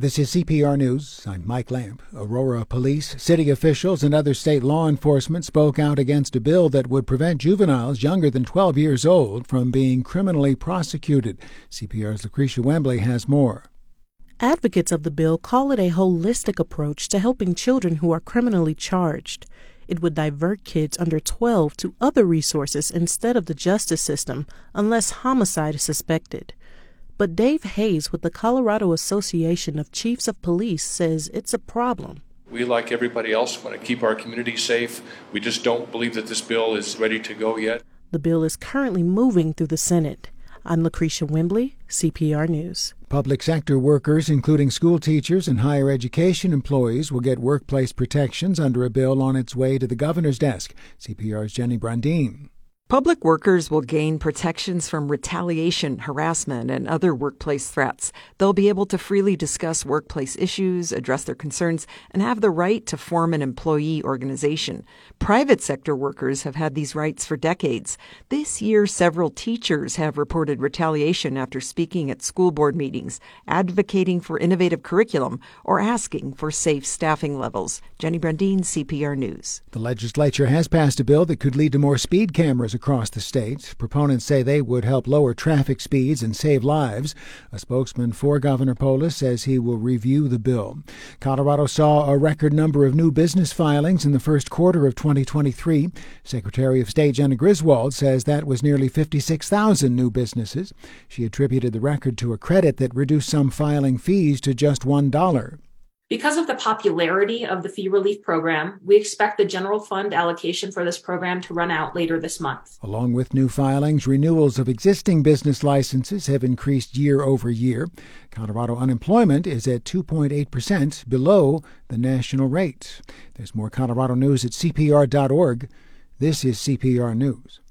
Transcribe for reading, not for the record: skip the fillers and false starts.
This is CPR News. I'm Mike Lamp. Aurora police, city officials, and other state law enforcement spoke out against a bill that would prevent juveniles younger than 12 years old from being criminally prosecuted. CPR's Lucretia Wembley has more. Advocates of the bill call it a holistic approach to helping children who are criminally charged. It would divert kids under 12 to other resources instead of the justice system unless homicide is suspected. But Dave Hayes with the Colorado Association of Chiefs of Police says it's a problem. We, like everybody else, want to keep our community safe. We just don't believe that this bill is ready to go yet. The bill is currently moving through the Senate. I'm Lucretia Wembley, CPR News. Public sector workers, including school teachers and higher education employees, will get workplace protections under a bill on its way to the governor's desk. CPR's Jenny Brandine. Public workers will gain protections from retaliation, harassment, and other workplace threats. They'll be able to freely discuss workplace issues, address their concerns, and have the right to form an employee organization. Private sector workers have had these rights for decades. This year, several teachers have reported retaliation after speaking at school board meetings, advocating for innovative curriculum, or asking for safe staffing levels. Jenny Brandine, CPR News. The legislature has passed a bill that could lead to more speed cameras across the state. Proponents say they would help lower traffic speeds and save lives. A spokesman for Governor Polis says he will review the bill. Colorado saw a record number of new business filings in the first quarter of 2023. Secretary of State Jena Griswold says that was nearly 56,000 new businesses. She attributed the record to a credit that reduced some filing fees to just $1. Because of the popularity of the fee relief program, we expect the general fund allocation for this program to run out later this month. Along with new filings, renewals of existing business licenses have increased year over year. Colorado unemployment is at 2.8%, below the national rate. There's more Colorado news at CPR.org. This is CPR News.